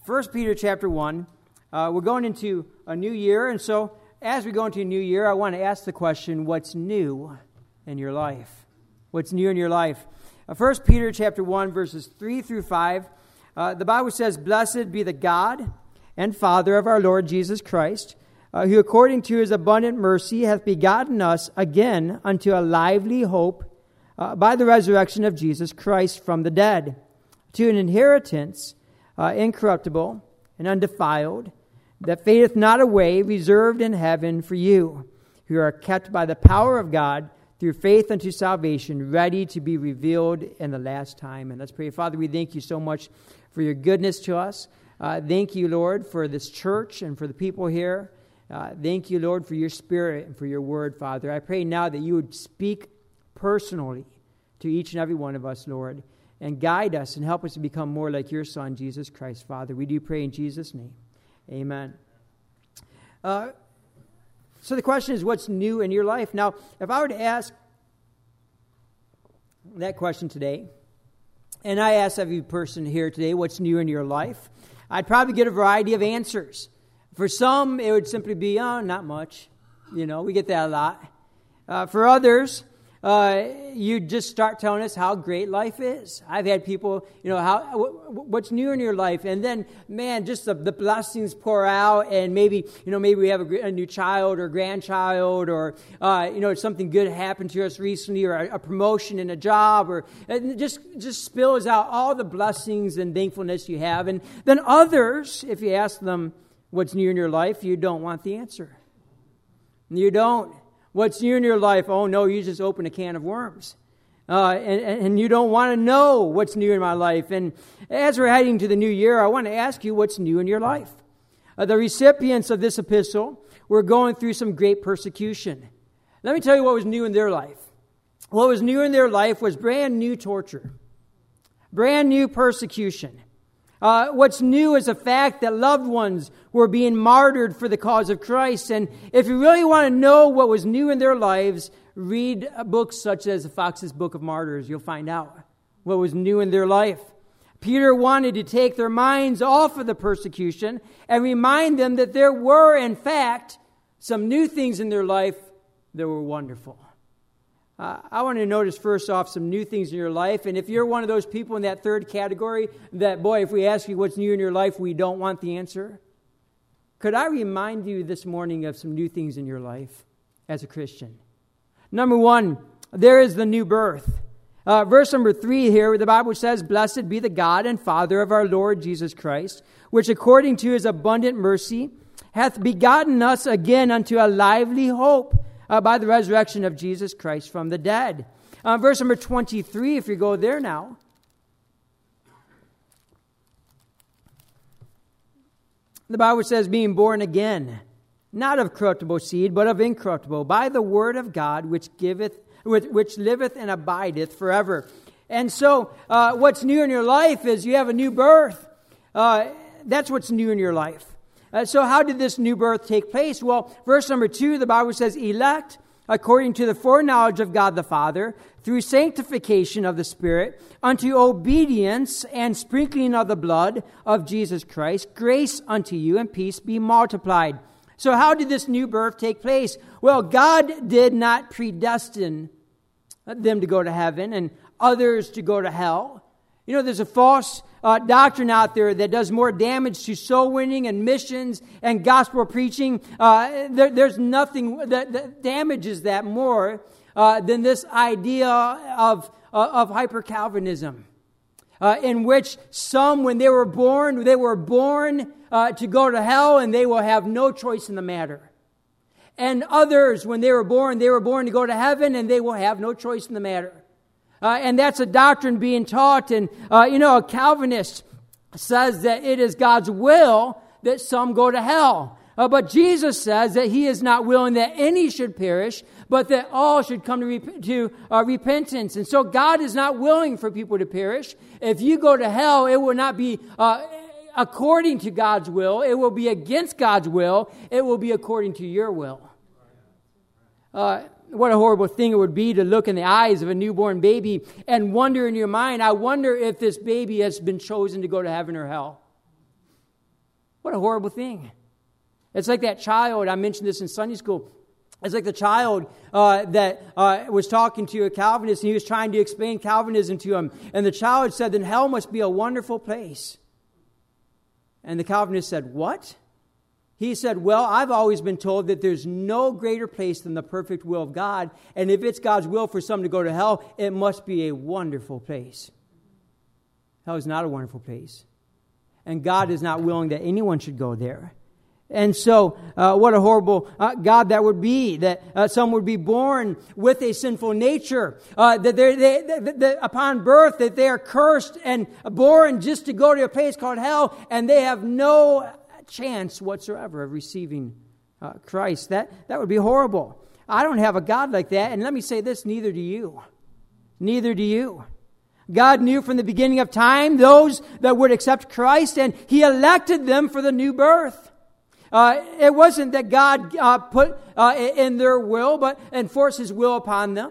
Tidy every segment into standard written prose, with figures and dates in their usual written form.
1 Peter chapter 1. We're going into a new year, and so as we go into a new year, I want to ask the question, what's new in your life? What's new in your life? 1 Peter chapter 1, verses 3 through 5. The Bible says, "Blessed be the God and Father of our Lord Jesus Christ, who according to his abundant mercy hath begotten us again unto a lively hope by the resurrection of Jesus Christ from the dead, to an inheritance incorruptible and undefiled, that fadeth not away, reserved in heaven for you, who are kept by the power of God through faith unto salvation, ready to be revealed in the last time." And let's pray. Father, we thank you so much for your goodness to us. Thank you, Lord, for this church and for the people here. Thank you, Lord, for your Spirit and for your word, Father. I pray now that you would speak personally to each and every one of us, Lord, and guide us and help us to become more like your Son, Jesus Christ, Father. We do pray in Jesus' name. Amen. So the question is, what's new in your life? Now, if I were to ask that question today, and I ask every person here today, what's new in your life? I'd probably get a variety of answers. For some, it would simply be, oh, not much. You know, we get that a lot. For others, you just start telling us how great life is. I've had people, what's new in your life? And then, man, just the blessings pour out, and maybe we have a new child or grandchild, or, something good happened to us recently, or a promotion in a job, or it just spills out all the blessings and thankfulness you have. And then others, if you ask them what's new in your life, you don't want the answer. You don't. What's new in your life? Oh, no, you just open a can of worms. And you don't want to know what's new in my life. And as we're heading to the new year, I want to ask you what's new in your life. The recipients of this epistle were going through some great persecution. Let me tell you what was new in their life. What was new in their life was brand new torture, brand new persecution. What's new is the fact that loved ones were being martyred for the cause of Christ. And if you really want to know what was new in their lives, read books such as Fox's Book of Martyrs. You'll find out what was new in their life. Peter wanted to take their minds off of the persecution and remind them that there were, in fact, some new things in their life that were wonderful. I want to notice first off some new things in your life. And if you're one of those people in that third category that, boy, if we ask you what's new in your life, we don't want the answer, could I remind you this morning of some new things in your life as a Christian? Number one, there is the new birth. Verse number 3 here, the Bible says, "Blessed be the God and Father of our Lord Jesus Christ, which according to his abundant mercy hath begotten us again unto a lively hope, by the resurrection of Jesus Christ from the dead." Verse number 23, if you go there now. The Bible says, "Being born again, not of corruptible seed, but of incorruptible, by the word of God, which liveth and abideth forever." And so, what's new in your life is you have a new birth. That's what's new in your life. So how did this new birth take place? Well, verse number 2, the Bible says, "Elect according to the foreknowledge of God the Father, through sanctification of the Spirit, unto obedience and sprinkling of the blood of Jesus Christ, grace unto you and peace be multiplied." So how did this new birth take place? Well, God did not predestine them to go to heaven and others to go to hell. You know, there's a false doctrine out there that does more damage to soul winning and missions and gospel preaching. There's nothing that damages that more than this idea of hyper-Calvinism, in which some, when they were born to go to hell, and they will have no choice in the matter. And others, when they were born to go to heaven, and they will have no choice in the matter. And that's a doctrine being taught. And, a Calvinist says that it is God's will that some go to hell. But Jesus says that he is not willing that any should perish, but that all should come to repentance. And so God is not willing for people to perish. If you go to hell, it will not be according to God's will. It will be against God's will. It will be according to your will. What a horrible thing it would be to look in the eyes of a newborn baby and wonder in your mind, I wonder if this baby has been chosen to go to heaven or hell. What a horrible thing. It's like that child, I mentioned this in Sunday school. It's like the child that was talking to a Calvinist, and he was trying to explain Calvinism to him. And the child said, then hell must be a wonderful place. And the Calvinist said, what? He said, well, I've always been told that there's no greater place than the perfect will of God. And if it's God's will for some to go to hell, it must be a wonderful place. Hell is not a wonderful place. And God is not willing that anyone should go there. And so, what a horrible God that would be, that some would be born with a sinful nature, that upon birth, that they are cursed and born just to go to a place called hell, and they have no chance whatsoever of receiving Christ. That would be horrible. I don't have a God like that, and let me say this, neither do you. Neither do you. God knew from the beginning of time those that would accept Christ, and He elected them for the new birth. It wasn't that God put in their will, but enforced His will upon them.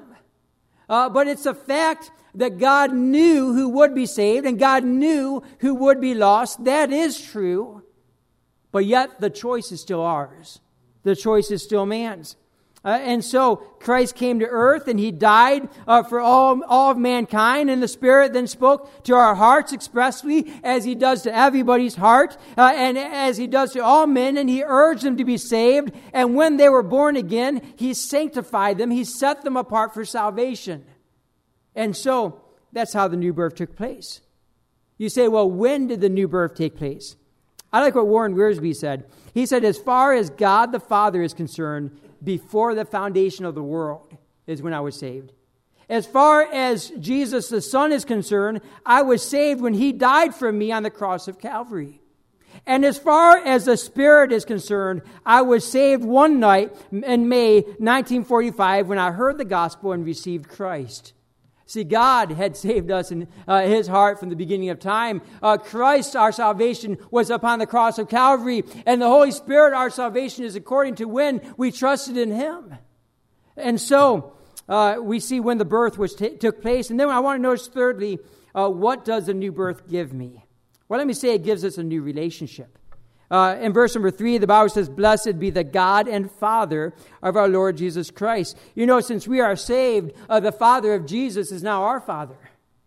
But it's a fact that God knew who would be saved, and God knew who would be lost. That is true. But yet the choice is still ours. The choice is still man's. And so Christ came to earth, and He died for all of mankind, and the Spirit then spoke to our hearts expressly, as He does to everybody's heart, and as He does to all men, and He urged them to be saved. And when they were born again, He sanctified them. He set them apart for salvation. And so that's how the new birth took place. You say, well, when did the new birth take place? I like what Warren Wiersbe said. He said, as far as God the Father is concerned, before the foundation of the world is when I was saved. As far as Jesus the Son is concerned, I was saved when He died for me on the cross of Calvary. And as far as the Spirit is concerned, I was saved one night in May 1945 when I heard the gospel and received Christ. See, God had saved us in His heart from the beginning of time. Christ, our salvation, was upon the cross of Calvary. And the Holy Spirit, our salvation, is according to when we trusted in Him. And so, we see when the birth took place. And then I want to notice, thirdly, what does the new birth give me? Well, let me say it gives us a new relationship. In verse number 3, the Bible says, blessed be the God and Father of our Lord Jesus Christ. You know, since we are saved, the Father of Jesus is now our Father.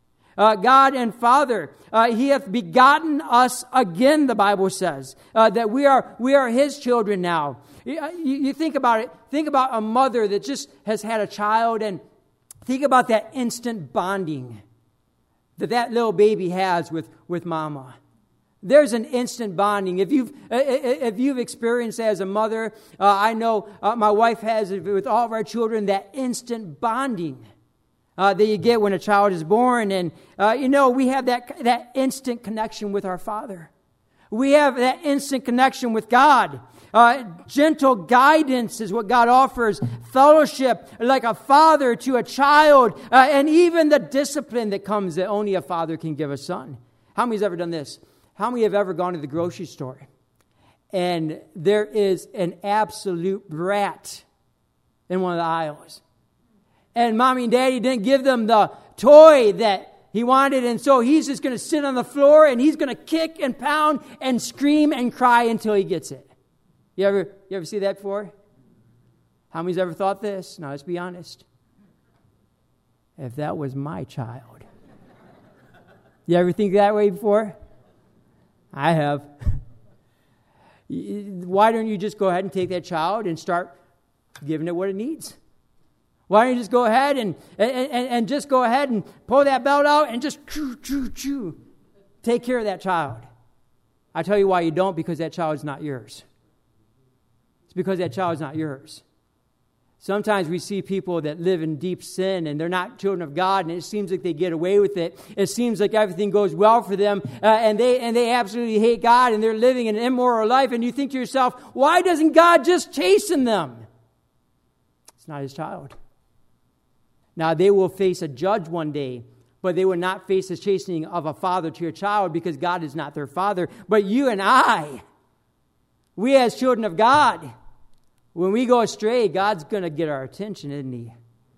God and Father, He hath begotten us again, the Bible says, that we are His children now. You think about it. Think about a mother that just has had a child, and think about that instant bonding that little baby has with mama. There's an instant bonding. If you've experienced that as a mother, I know my wife has it with all of our children, that instant bonding that you get when a child is born. And, we have that instant connection with our Father. We have that instant connection with God. Gentle guidance is what God offers. Fellowship like a father to a child. And even the discipline that comes that only a father can give a son. How many's ever done this? How many have ever gone to the grocery store and there is an absolute brat in one of the aisles? And mommy and daddy didn't give them the toy that he wanted, and so he's just going to sit on the floor and he's going to kick and pound and scream and cry until he gets it. You ever see that before? How many's ever thought this? Now, let's be honest. If that was my child. You ever think that way before? I have. Why don't you just go ahead and take that child and start giving it what it needs? Why don't you just go ahead and just go ahead and pull that belt out and just chew. Take care of that child. I tell you why you don't, because that child is not yours. It's because that child is not yours. Sometimes we see people that live in deep sin and they're not children of God, and it seems like they get away with it. It seems like everything goes well for them, and they absolutely hate God, and they're living an immoral life. And you think to yourself, why doesn't God just chasten them? It's not His child. Now, they will face a judge one day, but they will not face the chastening of a father to a child, because God is not their father. But you and I, we as children of God, when we go astray, God's going to get our attention, isn't He?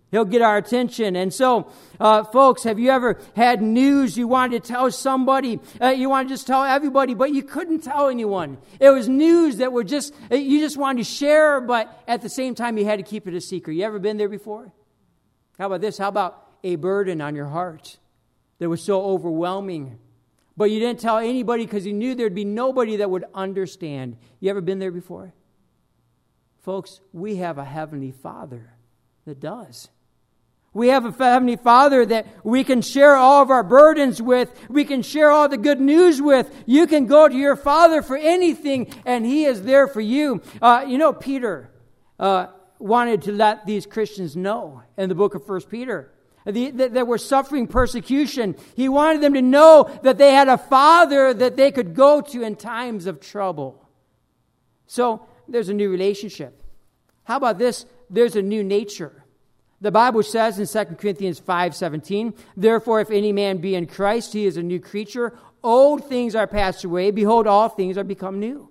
He'll get our attention. And so, folks, have you ever had news you wanted to tell somebody? You wanted to just tell everybody, but you couldn't tell anyone. It was news that you just wanted to share, but at the same time you had to keep it a secret. You ever been there before? How about this? How about a burden on your heart that was so overwhelming, but you didn't tell anybody because you knew there'd be nobody that would understand? You ever been there before? Folks, we have a Heavenly Father that does. We have a Heavenly Father that we can share all of our burdens with. We can share all the good news with. You can go to your Father for anything, and He is there for you. Peter wanted to let these Christians know in the book of 1 Peter that were suffering persecution. He wanted them to know that they had a Father that they could go to in times of trouble. So there's a new relationship. How about this? There's a new nature. The Bible says in 2 Corinthians 5:17, therefore, if any man be in Christ, he is a new creature. Old things are passed away. Behold, all things are become new.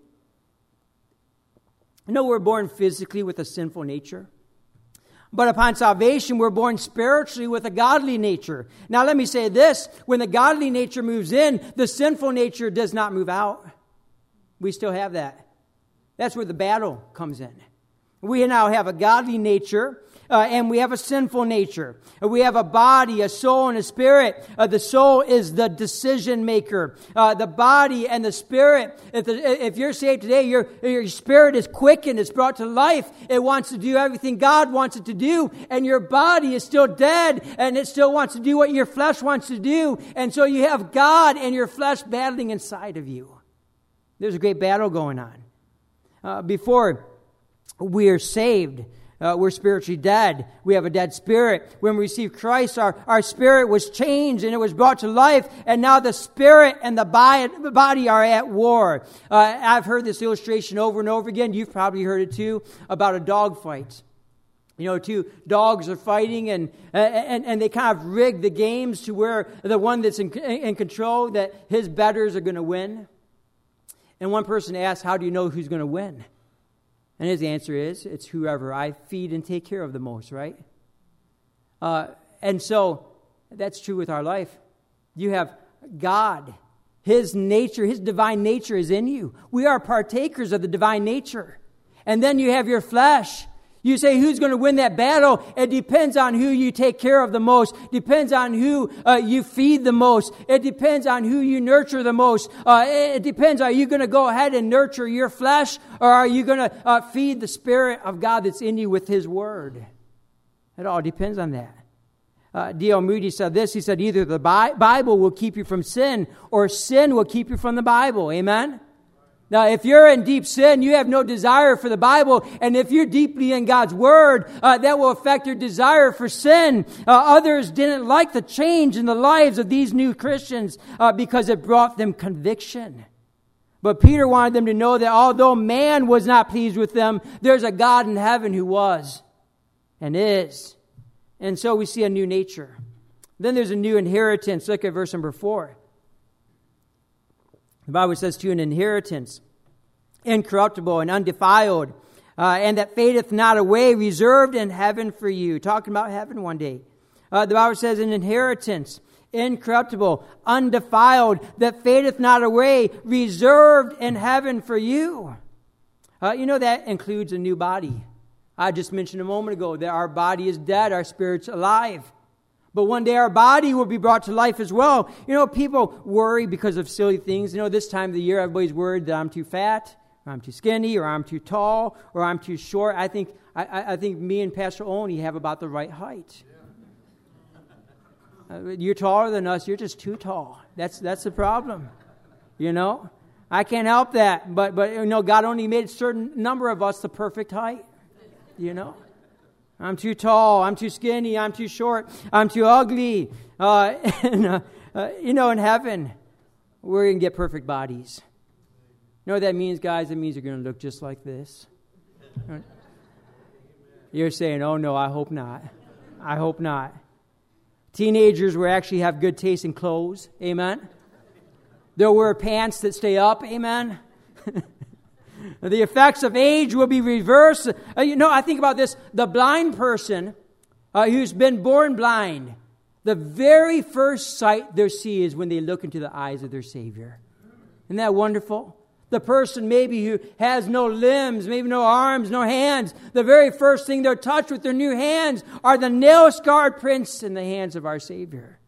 We're born physically with a sinful nature. But upon salvation, we're born spiritually with a godly nature. Now, let me say this. When the godly nature moves in, the sinful nature does not move out. We still have that. That's where the battle comes in. We now have a godly nature, and we have a sinful nature. We have a body, a soul, and a spirit. The soul is the decision maker. The body and the spirit, if you're saved today, your spirit is quickened, it's brought to life. It wants to do everything God wants it to do, and your body is still dead, and it still wants to do what your flesh wants to do. And so you have God and your flesh battling inside of you. There's a great battle going on. Before we are saved, we're spiritually dead. We have a dead spirit. When we receive Christ, our spirit was changed and it was brought to life. And now the spirit and the body are at war. I've heard this illustration over and over again. You've probably heard it too, about a dog fight. Two dogs are fighting and they kind of rig the games to where the one that's in control, that his betters are going to win. And one person asks, how do you know who's going to win? And his answer is, it's whoever I feed and take care of the most, right? And so that's true with our life. You have God. His nature, His divine nature is in you. We are partakers of the divine nature. And then you have your flesh. You say, who's going to win that battle? It depends on who you take care of the most. Depends on who you feed the most. It depends on who you nurture the most. It depends, are you going to go ahead and nurture your flesh? Or are you going to feed the Spirit of God that's in you with His Word? It all depends on that. D.L. Moody said this. He said, either the Bible will keep you from sin, or sin will keep you from the Bible. Amen? Now, if you're in deep sin, you have no desire for the Bible. And if you're deeply in God's Word, that will affect your desire for sin. Others didn't like the change in the lives of these new Christians because it brought them conviction. But Peter wanted them to know that although man was not pleased with them, there's a God in heaven who was and is. And so we see a new nature. Then there's a new inheritance. Look at verse number 4. The Bible says to an inheritance, incorruptible and undefiled, and that fadeth not away, reserved in heaven for you. Talking about heaven one day. The Bible says an inheritance, incorruptible, undefiled, that fadeth not away, reserved in heaven for you. That includes a new body. I just mentioned a moment ago that our body is dead, our spirit's alive. But one day our body will be brought to life as well. People worry because of silly things. This time of the year, everybody's worried that I'm too fat, or I'm too skinny, or I'm too tall, or I'm too short. I think me and Pastor Only have about the right height. You're taller than us. You're just too tall. That's the problem. I can't help that. But God only made a certain number of us the perfect height. I'm too tall, I'm too skinny, I'm too short, I'm too ugly. In heaven, we're going to get perfect bodies. You know what that means, guys? It means you're going to look just like this. You're saying, oh no, I hope not. I hope not. Teenagers will actually have good taste in clothes. Amen. They'll wear pants that stay up. Amen. The effects of age will be reversed. I think about this. The blind person who's been born blind, the very first sight they see is when they look into the eyes of their Savior. Isn't that wonderful? The person maybe who has no limbs, maybe no arms, no hands, the very first thing they'll touch with their new hands are the nail-scarred prints in the hands of our Savior.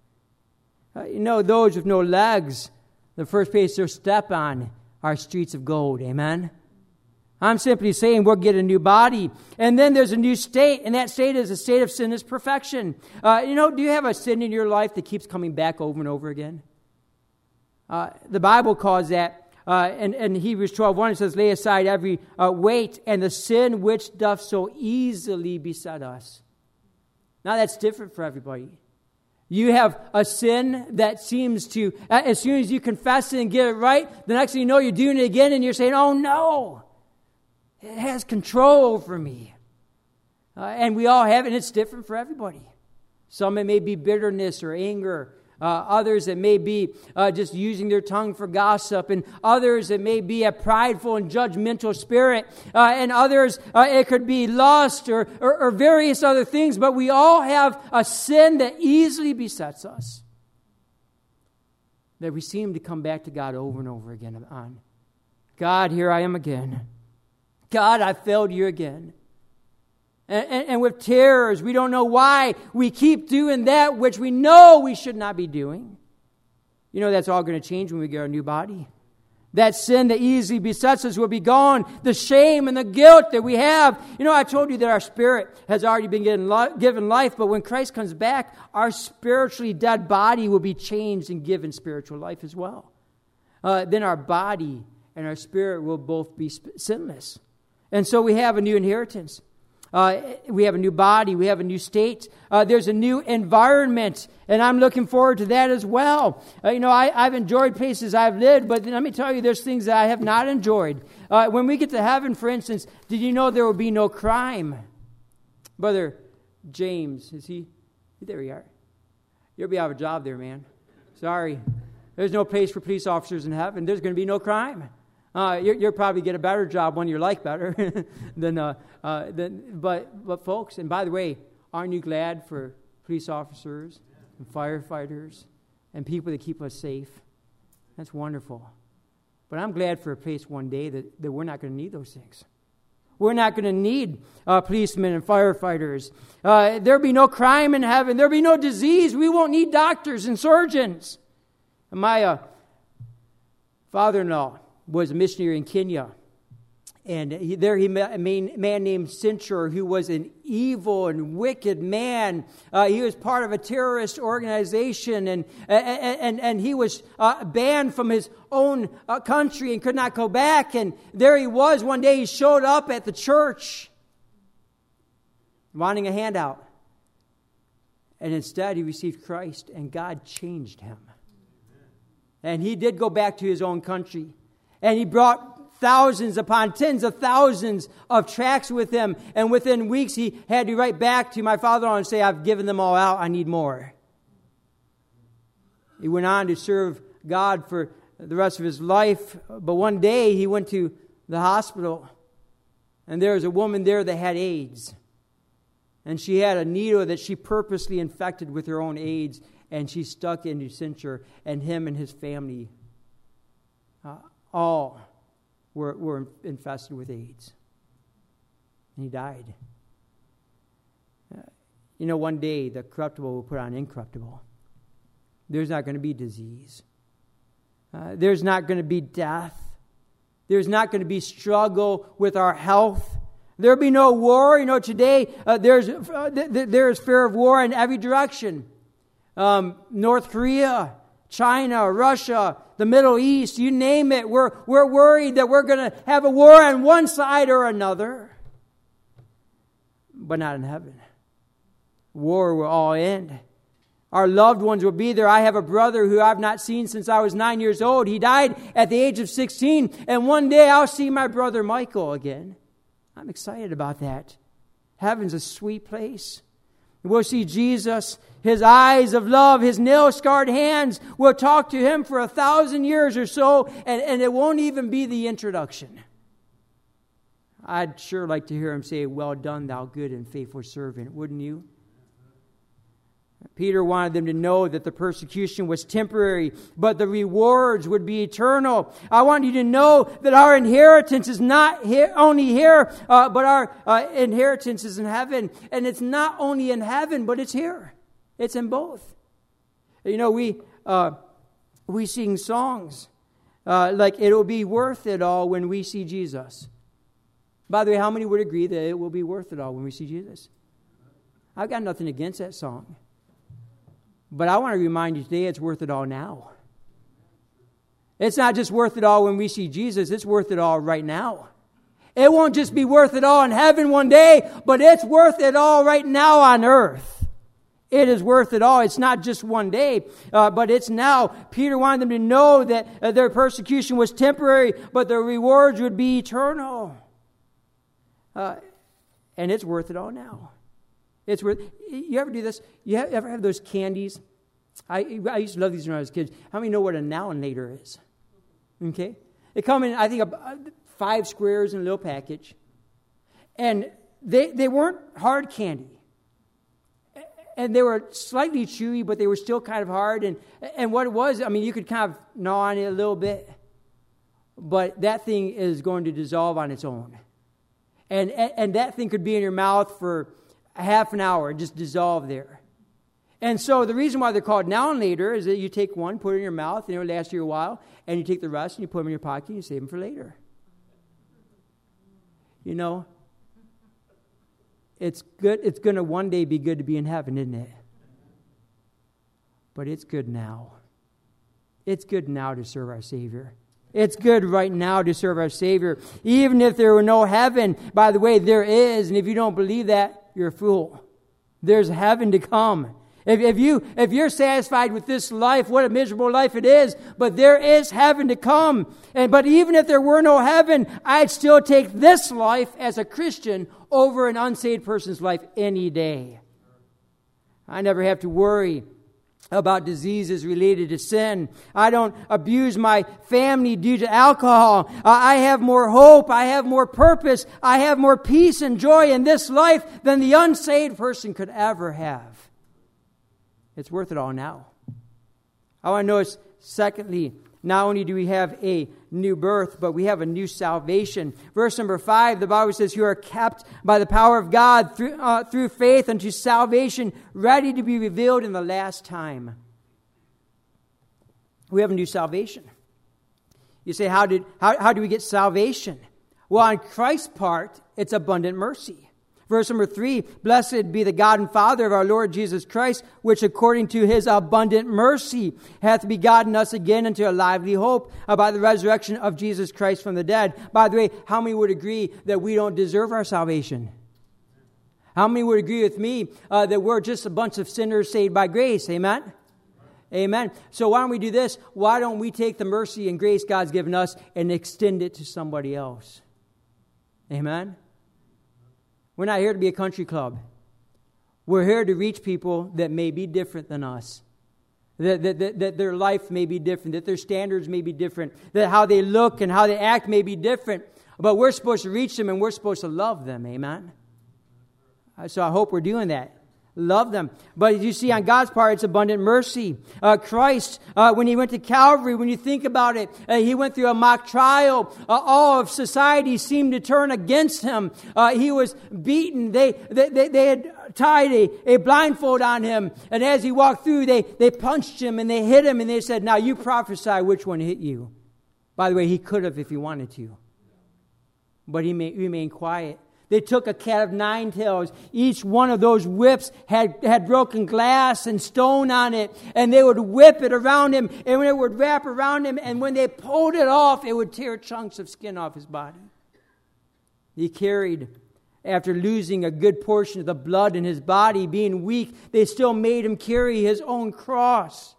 Those with no legs, the first place they'll step on are streets of gold. Amen? I'm simply saying we'll get a new body. And then there's a new state, and that state is a state of sinless perfection. Do you have a sin in your life that keeps coming back over and over again? The Bible calls that, in Hebrews 12:1, it says, lay aside every weight and the sin which doth so easily beset us. Now that's different for everybody. You have a sin that seems to, as soon as you confess it and get it right, the next thing you know, you're doing it again and you're saying, oh no, it has control over me. And we all have it, and it's different for everybody. Some it may be bitterness or anger. Others it may be just using their tongue for gossip. And others it may be a prideful and judgmental spirit. And others it could be lust or various other things. But we all have a sin that easily besets us, that we seem to come back to God over and over again on. God, here I am again. God, I failed you again. And with terrors, we don't know why we keep doing that which we know we should not be doing. That's all going to change when we get our new body. That sin that easily besets us will be gone. The shame and the guilt that we have. I told you that our spirit has already been given life, but when Christ comes back, our spiritually dead body will be changed and given spiritual life as well. Then our body and our spirit will both be sinless. And so we have a new inheritance. We have a new body. We have a new state. There's a new environment, and I'm looking forward to that as well. I've enjoyed places I've lived, but let me tell you, there's things that I have not enjoyed. When we get to heaven, for instance, did you know there will be no crime? Brother James, is he? There you are. You'll be out of a job there, man. Sorry. There's no place for police officers in heaven. There's going to be no crime. You'll probably get a better job, one you like better but folks, and by the way, aren't you glad for police officers and firefighters and people that keep us safe? That's wonderful. But I'm glad for a place one day that we're not going to need those things. We're not going to need policemen and firefighters. There'll be no crime in heaven. There'll be no disease. We won't need doctors and surgeons. And my father-in-law was a missionary in Kenya. And he met a man named Sinchur, who was an evil and wicked man. He was part of a terrorist organization, and he was banned from his own country and could not go back. And there he was. One day he showed up at the church wanting a handout. And instead he received Christ, and God changed him. And he did go back to his own country. And he brought thousands upon tens of thousands of tracts with him. And within weeks, he had to write back to my father-in-law and say, I've given them all out. I need more. He went on to serve God for the rest of his life. But one day, he went to the hospital. And there was a woman there that had AIDS. And she had a needle that she purposely infected with her own AIDS. And she stuck into Sinchur, and him and his family all were infested with AIDS. And he died. One day the corruptible will put on incorruptible. There's not going to be disease. There's not going to be death. There's not going to be struggle with our health. There'll be no war. Today there's fear of war in every direction. North Korea, China, Russia, the Middle East, you name it. We're worried that we're going to have a war on one side or another. But not in heaven. War will all end. Our loved ones will be there. I have a brother who I've not seen since I was 9 years old. He died at the age of 16. And one day I'll see my brother Michael again. I'm excited about that. Heaven's a sweet place. We'll see Jesus, his eyes of love, his nail-scarred hands. We'll talk to him for 1,000 years or so, and it won't even be the introduction. I'd sure like to hear him say, well done, thou good and faithful servant, wouldn't you? Peter wanted them to know that the persecution was temporary, but the rewards would be eternal. I want you to know that our inheritance is not only here, but our inheritance is in heaven. And it's not only in heaven, but it's here. It's in both. You know, we sing songs like it'll be worth it all when we see Jesus. By the way, how many would agree that it will be worth it all when we see Jesus? I've got nothing against that song. But I want to remind you today it's worth it all now. It's not just worth it all when we see Jesus. It's worth it all right now. It won't just be worth it all in heaven one day, but it's worth it all right now on earth. It is worth it all. It's not just one day, but it's now. Peter wanted them to know that their persecution was temporary, but their rewards would be eternal. And it's worth it all now. It's worth. You ever do this? You ever have those candies? I used to love these when I was a kid. How many know what a Now-and-Later is? Okay, they come in, I think, 5 squares in a little package, and they weren't hard candy, and they were slightly chewy, but they were still kind of hard. And what it was, I mean, you could kind of gnaw on it a little bit, but that thing is going to dissolve on its own, and that thing could be in your mouth for half an hour and just dissolve there. And so the reason why they're called Now and Later is that you take one, put it in your mouth, and it will last you a while, and you take the rest and you put them in your pocket and you save them for later. You know, it's good. It's going to one day be good to be in heaven, isn't it? But it's good now. It's good now to serve our Savior. It's good right now to serve our Savior. Even if there were no heaven, by the way, there is. And if you don't believe that, you're a fool. There's heaven to come. If you're satisfied with this life, what a miserable life it is. But there is heaven to come. But even if there were no heaven, I'd still take this life as a Christian over an unsaved person's life any day. I never have to worry about diseases related to sin. I don't abuse my family due to alcohol. I have more hope. I have more purpose. I have more peace and joy in this life than the unsaved person could ever have. It's worth it all now. I want to notice, secondly, not only do we have a new birth, but we have a new salvation. Verse number 5, the Bible says, you are kept by the power of God through faith unto salvation, ready to be revealed in the last time. We have a new salvation. You say, how do we get salvation? Well, on Christ's part, it's abundant mercy. Verse number 3, blessed be the God and Father of our Lord Jesus Christ, which according to his abundant mercy hath begotten us again into a lively hope by the resurrection of Jesus Christ from the dead. By the way, how many would agree that we don't deserve our salvation? How many would agree with me that we're just a bunch of sinners saved by grace? Amen? Amen. So why don't we do this? Why don't we take the mercy and grace God's given us and extend it to somebody else? Amen? We're not here to be a country club. We're here to reach people that may be different than us. That their life may be different. That their standards may be different. That how they look and how they act may be different. But we're supposed to reach them and we're supposed to love them. Amen? So I hope we're doing that. Love them. But as you see, on God's part, it's abundant mercy. Christ, when he went to Calvary, when you think about it, he went through a mock trial. All of society seemed to turn against him. He was beaten. They had tied a blindfold on him. And as he walked through, they punched him and they hit him. And they said, now you prophesy which one hit you. By the way, he could have if he wanted to. But he remained quiet. They took a cat of 9 tails. Each one of those whips had broken glass and stone on it. And they would whip it around him. And when it would wrap around him, and when they pulled it off, it would tear chunks of skin off his body. He carried, after losing a good portion of the blood in his body, being weak, they still made him carry his own cross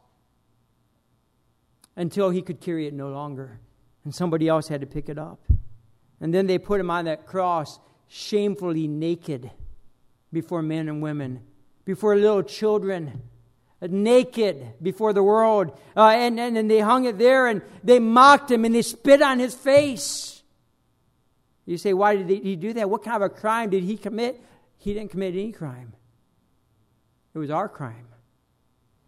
until he could carry it no longer. And somebody else had to pick it up. And then they put him on that cross, shamefully naked before men and women, before little children, naked before the world. And they hung it there and they mocked him and they spit on his face. You say, why did he do that? What kind of a crime did he commit? He didn't commit any crime. It was our crime.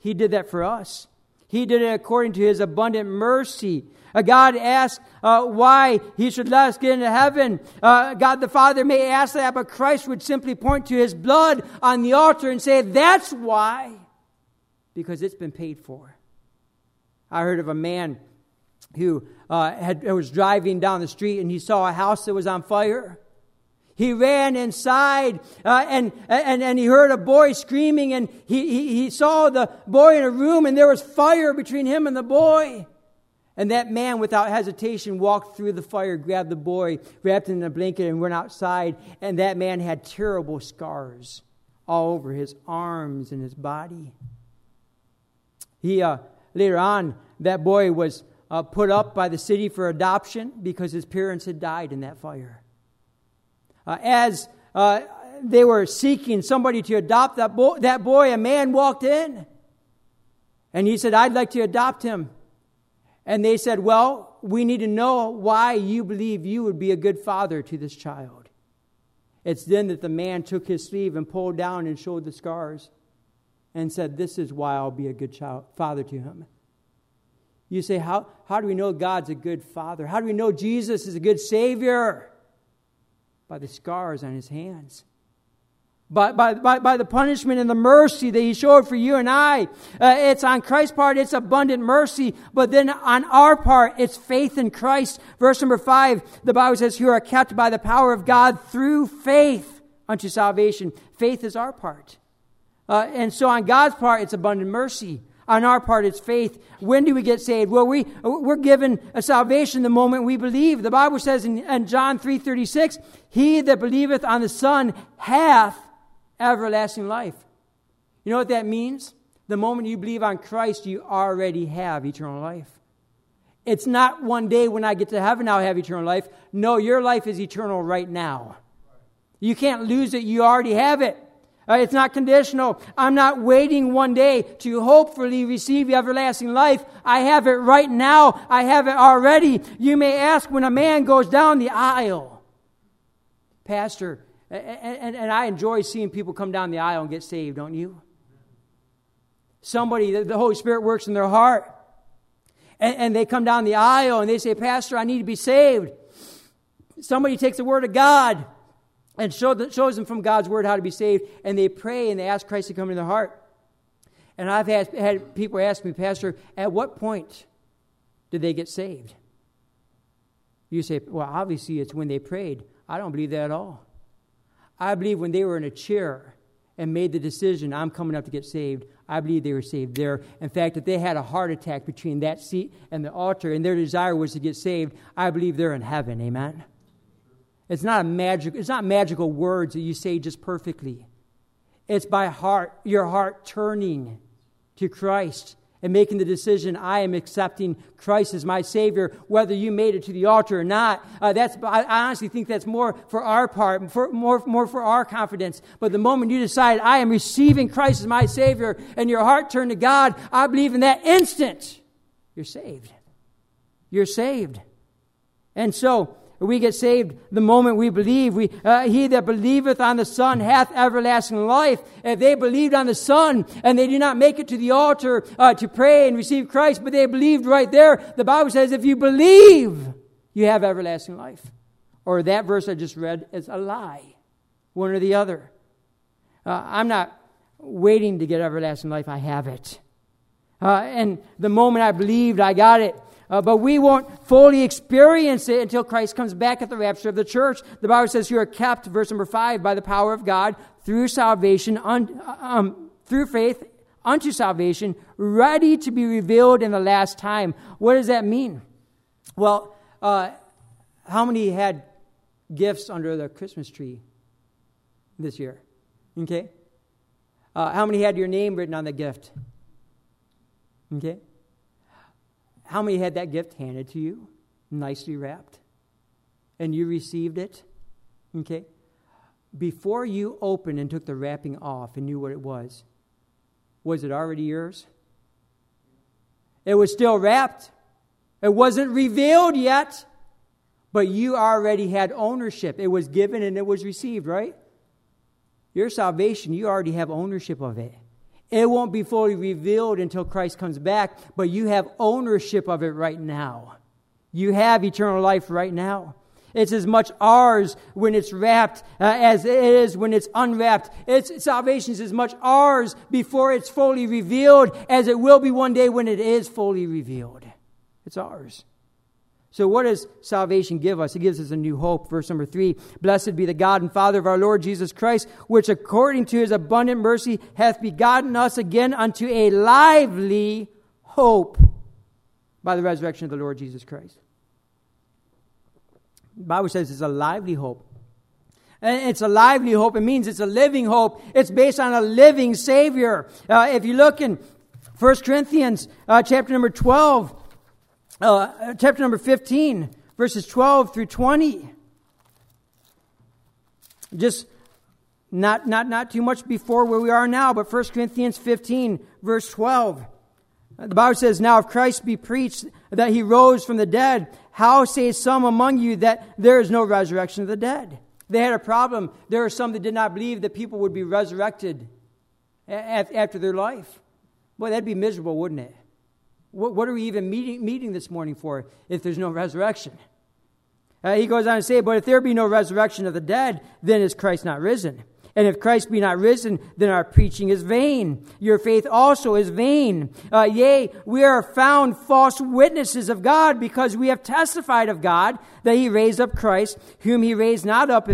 He did that for us. He did it according to His abundant mercy. God asked why He should let us get into heaven. God the Father may ask that, but Christ would simply point to His blood on the altar and say, that's why. Because it's been paid for. I heard of a man who was driving down the street and he saw a house that was on fire. He ran inside and he heard a boy screaming, and he saw the boy in a room, and there was fire between him and the boy. And that man, without hesitation, walked through the fire, grabbed the boy, wrapped him in a blanket, and went outside. And that man had terrible scars all over his arms and his body. Later on, that boy was put up by the city for adoption because his parents had died in that fire. As they were seeking somebody to adopt that boy, a man walked in. And he said, I'd like to adopt him. And they said, well, we need to know why you believe you would be a good father to this child. It's then that the man took his sleeve and pulled down and showed the scars and said, this is why I'll be a good father to him. You say, how do we know God's a good father? How do we know Jesus is a good Savior? By the scars on His hands. By the punishment and the mercy that He showed for you and I. It's on Christ's part, it's abundant mercy. But then on our part, it's faith in Christ. Verse number 5, the Bible says, you are kept by the power of God through faith unto salvation. Faith is our part. And so on God's part, it's abundant mercy. On our part, it's faith. When do we get saved? Well, we're given a salvation the moment we believe. The Bible says in John 3:36, he that believeth on the Son hath everlasting life. You know what that means? The moment you believe on Christ, you already have eternal life. It's not one day when I get to heaven, I'll have eternal life. No, your life is eternal right now. You can't lose it. You already have it. It's not conditional. I'm not waiting one day to hopefully receive everlasting life. I have it right now. I have it already. You may ask when a man goes down the aisle, Pastor, and I enjoy seeing people come down the aisle and get saved, don't you? Somebody, the Holy Spirit works in their heart. And they come down the aisle and they say, Pastor, I need to be saved. Somebody takes the Word of God and shows them from God's Word how to be saved. And they pray and they ask Christ to come into their heart. And I've had people ask me, Pastor, at what point did they get saved? You say, well, obviously it's when they prayed. I don't believe that at all. I believe when they were in a chair and made the decision, I'm coming up to get saved, I believe they were saved there. In fact, if they had a heart attack between that seat and the altar and their desire was to get saved, I believe they're in heaven. Amen? It's not magical words that you say just perfectly. It's by your heart turning to Christ and making the decision, I am accepting Christ as my Savior, whether you made it to the altar or not. I honestly think that's more for our part, more for our confidence. But the moment you decide, I am receiving Christ as my Savior, and your heart turned to God, I believe in that instant, you're saved. You're saved. And so, we get saved the moment we believe. He that believeth on the Son hath everlasting life. If they believed on the Son and they did not make it to the altar to pray and receive Christ, but they believed right there, the Bible says if you believe, you have everlasting life. Or that verse I just read is a lie. One or the other. I'm not waiting to get everlasting life. I have it. And the moment I believed, I got it. But we won't fully experience it until Christ comes back at the rapture of the church. The Bible says you are kept, verse number 5, by the power of God through salvation, through faith unto salvation, ready to be revealed in the last time. What does that mean? Well, how many had gifts under the Christmas tree this year? Okay. How many had your name written on the gift? Okay. How many had that gift handed to you, nicely wrapped, and you received it? Okay. Before you opened and took the wrapping off and knew what it was it already yours? It was still wrapped. It wasn't revealed yet, but you already had ownership. It was given and it was received, right? Your salvation, you already have ownership of it. It won't be fully revealed until Christ comes back, but you have ownership of it right now. You have eternal life right now. It's as much ours when it's wrapped as it is when it's unwrapped. Salvation is as much ours before it's fully revealed as it will be one day when it is fully revealed. It's ours. So what does salvation give us? It gives us a new hope. Verse number 3, Blessed be the God and Father of our Lord Jesus Christ, which according to his abundant mercy hath begotten us again unto a lively hope by the resurrection of the Lord Jesus Christ. The Bible says it's a lively hope. And it's a lively hope. It means it's a living hope. It's based on a living Savior. If you look in 1 Corinthians chapter number 12, chapter number 15, verses 12 through 20. Just not too much before where we are now, but 1 Corinthians 15, verse 12. The Bible says, Now if Christ be preached that he rose from the dead, how say some among you that there is no resurrection of the dead? They had a problem. There are some that did not believe that people would be resurrected after their life. Boy, that'd be miserable, wouldn't it? What are we even meeting this morning for if there's no resurrection? He goes on to say, But if there be no resurrection of the dead, then is Christ not risen? And if Christ be not risen, then our preaching is vain. Your faith also is vain. Yea, we are found false witnesses of God, because we have testified of God that he raised up Christ, whom he raised not up,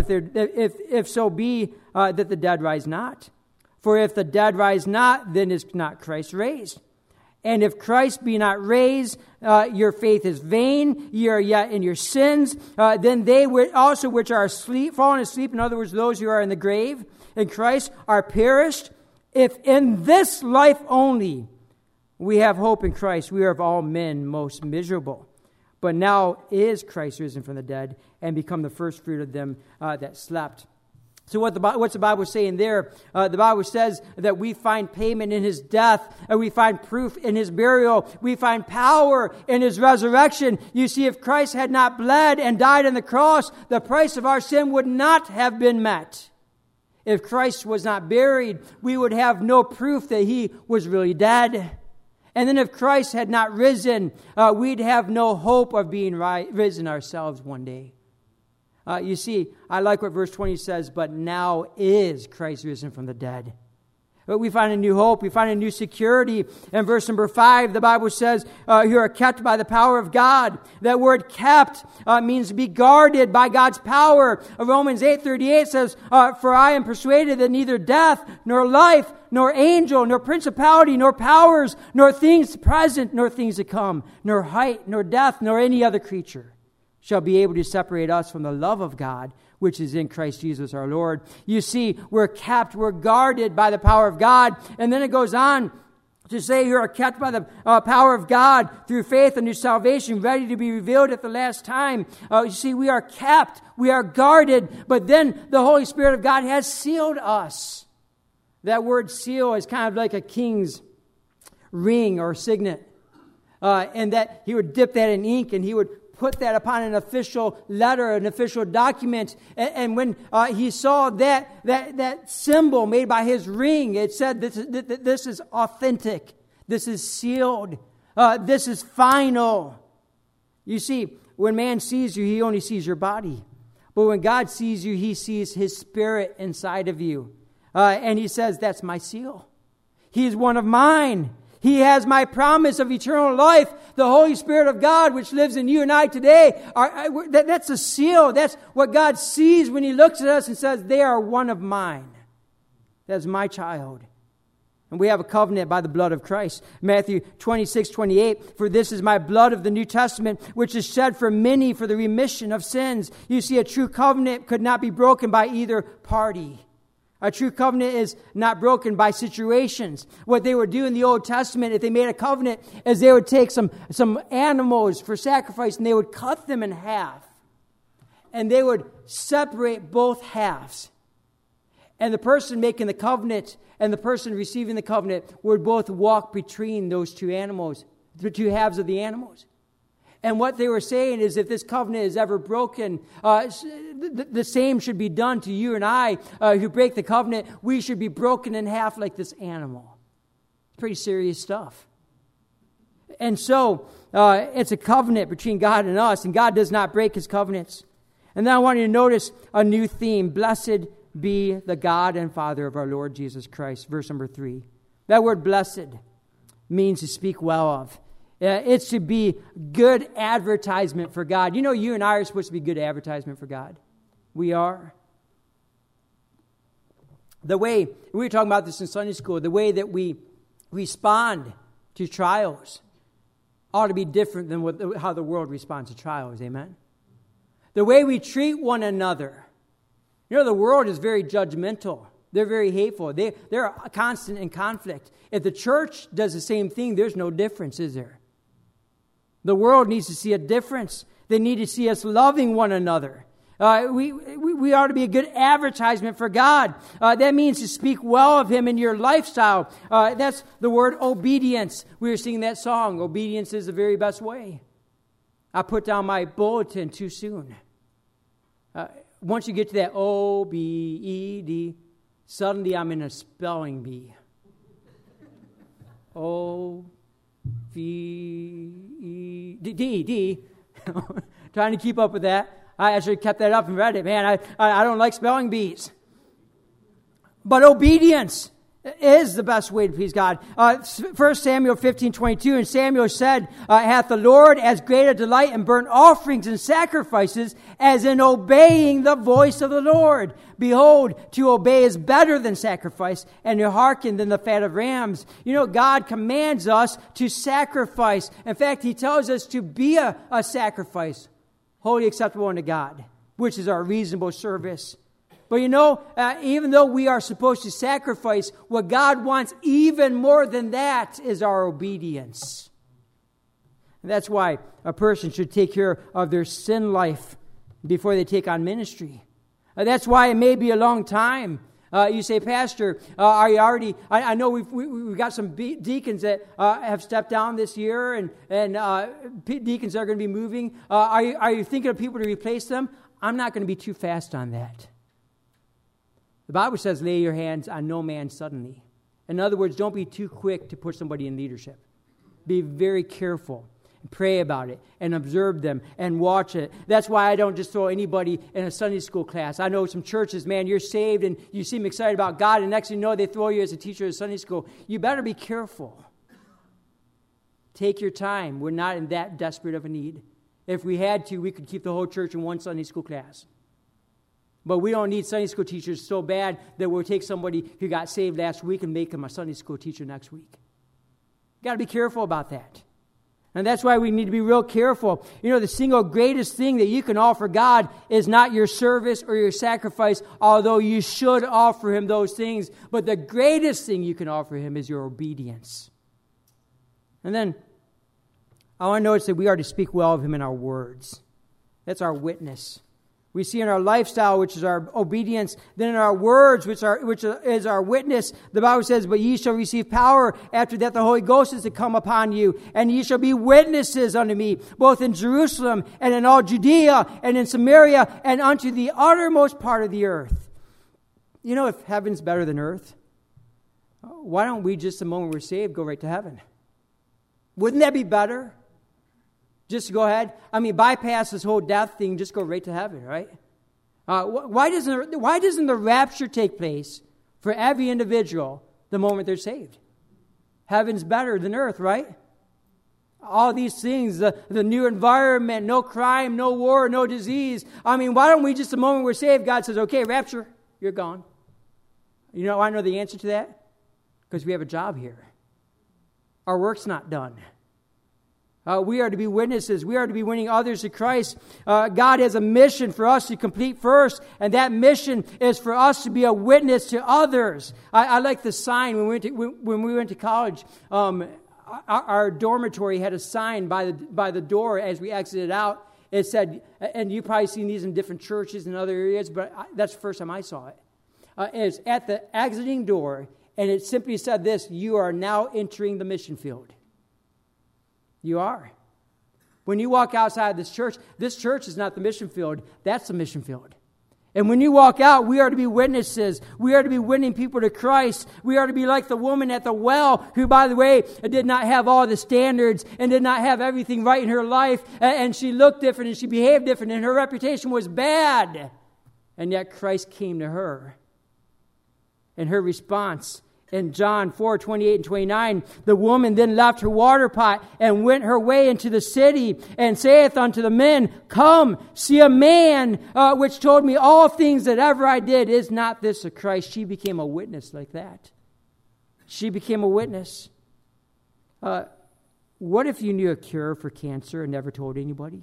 if so be that the dead rise not. For if the dead rise not, then is not Christ raised. And if Christ be not raised, your faith is vain, ye are yet in your sins. Then they also which are asleep, fallen asleep, in other words, those who are in the grave in Christ, are perished. If in this life only we have hope in Christ, we are of all men most miserable. But now is Christ risen from the dead, and become the first fruit of them that slept. So what's the Bible saying there? The Bible says that we find payment in his death, and we find proof in his burial. We find power in his resurrection. You see, if Christ had not bled and died on the cross, the price of our sin would not have been met. If Christ was not buried, we would have no proof that he was really dead. And then if Christ had not risen, we'd have no hope of being risen ourselves one day. You see, I like what verse 20 says, but now is Christ risen from the dead. But we find a new hope. We find a new security. In verse number 5, the Bible says, you are kept by the power of God. That word kept means to be guarded by God's power. Romans 8:38 says, For I am persuaded that neither death, nor life, nor angel, nor principality, nor powers, nor things present, nor things to come, nor height, nor depth, nor any other creature shall be able to separate us from the love of God, which is in Christ Jesus our Lord. You see, we're kept, we're guarded by the power of God. And then it goes on to say you are kept by the power of God through faith unto salvation, ready to be revealed at the last time. You see, we are kept, we are guarded, but then the Holy Spirit of God has sealed us. That word seal is kind of like a king's ring or signet. And that he would dip that in ink, and he would put that upon an official letter, an official document. And when he saw that symbol made by his ring, it said this is authentic. This is sealed. This is final. You see, when man sees you, he only sees your body. But when God sees you, he sees his spirit inside of you. And he says, that's my seal. He's one of mine. He has my promise of eternal life. The Holy Spirit of God, which lives in you and I today, that's a seal. That's what God sees when he looks at us and says, they are one of mine. That's my child. And we have a covenant by the blood of Christ. Matthew 26:28, for this is my blood of the New Testament, which is shed for many for the remission of sins. You see, a true covenant could not be broken by either party. A true covenant is not broken by situations. What they would do in the Old Testament, if they made a covenant, is they would take some animals for sacrifice, and they would cut them in half. And they would separate both halves. And the person making the covenant and the person receiving the covenant would both walk between those two animals, the two halves of the animals. And what they were saying is, if this covenant is ever broken, the same should be done to you and I who break the covenant. We should be broken in half like this animal. pretty serious stuff. And so, it's a covenant between God and us, and God does not break his covenants. And then I want you to notice a new theme. Blessed be the God and Father of our Lord Jesus Christ. Verse number 3. That word blessed means to speak well of. It's to be good advertisement for God. You know, you and I are supposed to be good advertisement for God. We are. The way, we were talking about this in Sunday school, the way that we respond to trials ought to be different than how the world responds to trials. Amen? The way we treat one another. You know, the world is very judgmental. They're very hateful. They're constant in conflict. If the church does the same thing, there's no difference, is there? The world needs to see a difference. They need to see us loving one another. We ought to be a good advertisement for God. That means to speak well of him in your lifestyle. That's the word obedience. We were singing that song, obedience is the very best way. I put down my bulletin too soon. Once you get to that O-B-E-D, suddenly I'm in a spelling bee. O-V-E-D. Trying to keep up with that. I actually kept that up and read it. Man, I don't like spelling bees. But obedience is the best way to please God. 1 Samuel 15:22, and Samuel said, hath the Lord as great a delight in burnt offerings and sacrifices as in obeying the voice of the Lord. Behold, to obey is better than sacrifice, and to hearken than the fat of rams. You know, God commands us to sacrifice. In fact, he tells us to be a sacrifice, wholly acceptable unto God, which is our reasonable service. But you know, even though we are supposed to sacrifice, what God wants even more than that is our obedience. And that's why a person should take care of their sin life before they take on ministry. That's why it may be a long time. You say, Pastor, are you already... I know we've got some deacons that have stepped down this year, and deacons are going to be moving. Are you thinking of people to replace them? I'm not going to be too fast on that. The Bible says, lay your hands on no man suddenly. In other words, don't be too quick to put somebody in leadership. Be very careful. And pray about it and observe them and watch it. That's why I don't just throw anybody in a Sunday school class. I know some churches, man, you're saved and you seem excited about God, and next thing you know, they throw you as a teacher at Sunday school. You better be careful. Take your time. We're not in that desperate of a need. If we had to, we could keep the whole church in one Sunday school class. But we don't need Sunday school teachers so bad that we'll take somebody who got saved last week and make them a Sunday school teacher next week. You've got to be careful about that. And that's why we need to be real careful. You know, the single greatest thing that you can offer God is not your service or your sacrifice, although you should offer him those things. But the greatest thing you can offer him is your obedience. And then I want to notice that we are to speak well of him in our words. That's our witness. We see in our lifestyle, which is our obedience, then in our words, which is our witness. The Bible says, but ye shall receive power after that the Holy Ghost is to come upon you, and ye shall be witnesses unto me, both in Jerusalem and in all Judea and in Samaria and unto the uttermost part of the earth. You know, if heaven's better than earth, why don't we just the moment we're saved go right to heaven? Wouldn't that be better? Just go ahead. I mean, bypass this whole death thing. Just go right to heaven, right? Why doesn't the rapture take place for every individual the moment they're saved? Heaven's better than earth, right? All these things, the new environment, no crime, no war, no disease. I mean, why don't we just the moment we're saved, God says, okay, rapture, you're gone. You know, I know the answer to that because we have a job here. Our work's not done. We are to be witnesses. We are to be winning others to Christ. God has a mission for us to complete first, and that mission is for us to be a witness to others. I like the sign when we went to college. Our dormitory had a sign by the door as we exited out. It said, and you've probably seen these in different churches and other areas, but that's the first time I saw it. It's at the exiting door, and it simply said this: you are now entering the mission field. You are. When you walk outside this church is not the mission field. That's the mission field. And when you walk out, we are to be witnesses. We are to be winning people to Christ. We are to be like the woman at the well who, by the way, did not have all the standards and did not have everything right in her life. And she looked different and she behaved different and her reputation was bad. And yet Christ came to her. And her response in John 4:28 and 29, the woman then left her water pot and went her way into the city and saith unto the men, Come, see a man which told me all things that ever I did. Is not this a Christ? She became a witness like that. She became a witness. What if you knew a cure for cancer and never told anybody?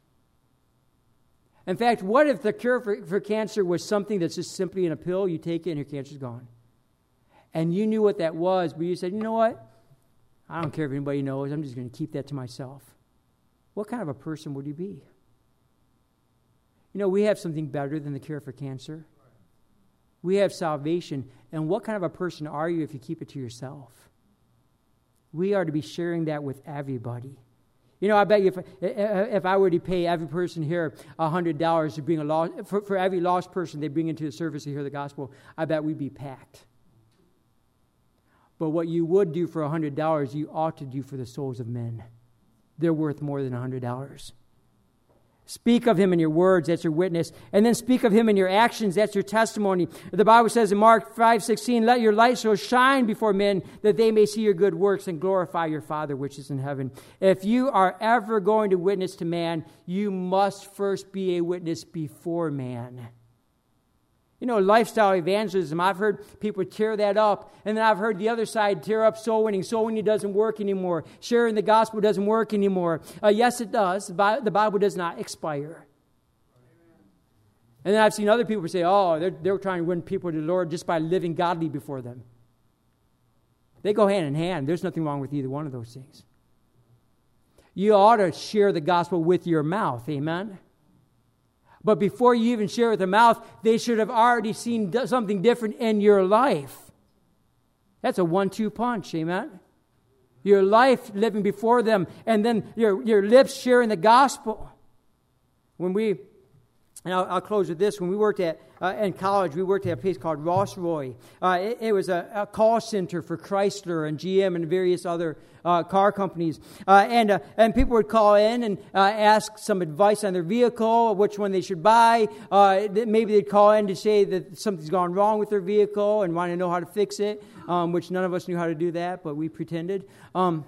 In fact, what if the cure for cancer was something that's just simply in a pill, you take it and your cancer's gone? And you knew what that was, but you said, you know what? I don't care if anybody knows. I'm just going to keep that to myself. What kind of a person would you be? You know, we have something better than the cure for cancer. We have salvation. And what kind of a person are you if you keep it to yourself? We are to be sharing that with everybody. You know, I bet you if I were to pay every person here $100 to bring for every lost person they bring into the service to hear the gospel, I bet we'd be packed. But what you would do for $100, you ought to do for the souls of men. They're worth more than $100. Speak of him in your words, that's your witness. And then speak of him in your actions, that's your testimony. The Bible says in Mark 5:16, Let your light so shine before men that they may see your good works and glorify your Father which is in heaven. If you are ever going to witness to man, you must first be a witness before man. You know, lifestyle evangelism, I've heard people tear that up. And then I've heard the other side tear up soul winning. Soul winning doesn't work anymore. Sharing the gospel doesn't work anymore. Yes, it does. The Bible does not expire. And then I've seen other people say, they're trying to win people to the Lord just by living godly before them. They go hand in hand. There's nothing wrong with either one of those things. You ought to share the gospel with your mouth. Amen? But before you even share with their mouth, they should have already seen something different in your life. That's a 1-2 punch, amen? Your life living before them, and then your lips sharing the gospel. I'll close with this. When we worked in college, we worked at a place called Ross Roy. It was a call center for Chrysler and GM and various other car companies. And people would call in and ask some advice on their vehicle, which one they should buy. Maybe they'd call in to say that something's gone wrong with their vehicle and want to know how to fix it, which none of us knew how to do that, but we pretended. But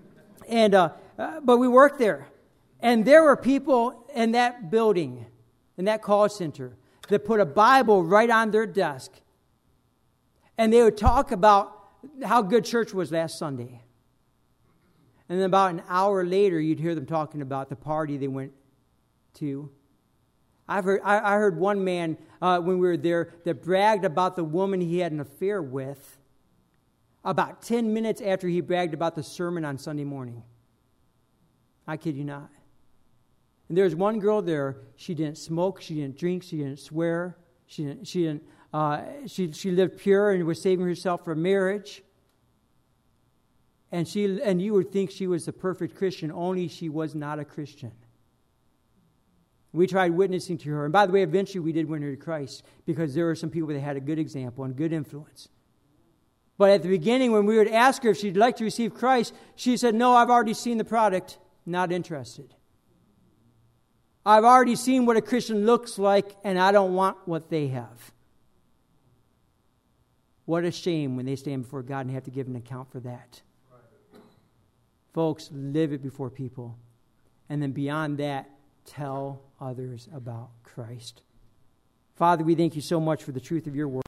we worked there. And there were people in that building, in that call center, that put a Bible right on their desk. And they would talk about how good church was last Sunday. And then about an hour later, you'd hear them talking about the party they went to. I heard one man, when we were there, that bragged about the woman he had an affair with about 10 minutes after he bragged about the sermon on Sunday morning. I kid you not. And there was one girl there. She didn't smoke. She didn't drink. She didn't swear. She lived pure and was saving herself for marriage. And you would think she was the perfect Christian, only she was not a Christian. We tried witnessing to her. And by the way, eventually we did win her to Christ because there were some people that had a good example and good influence. But at the beginning, when we would ask her if she'd like to receive Christ, she said, no, I've already seen the product. Not interested. I've already seen what a Christian looks like, and I don't want what they have. What a shame when they stand before God and have to give an account for that. Right. Folks, live it before people. And then beyond that, tell others about Christ. Father, we thank you so much for the truth of your word.